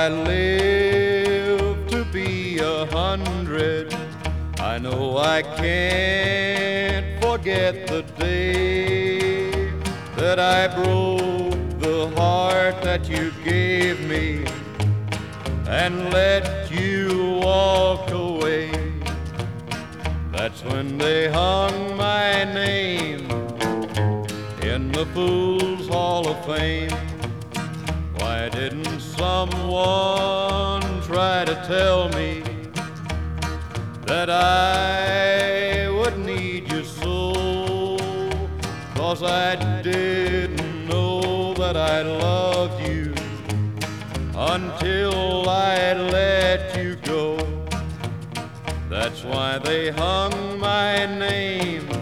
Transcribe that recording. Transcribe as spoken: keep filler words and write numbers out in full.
I live to be a hundred, I know I can't forget the day that I broke the heart that you gave me and let you walk away. That's when they hung my name in the Fools Hall of Fame. Why didn't someone try to tell me that I would need you so? 'Cause I didn't know that I loved you until I let you go. That's why they hung my name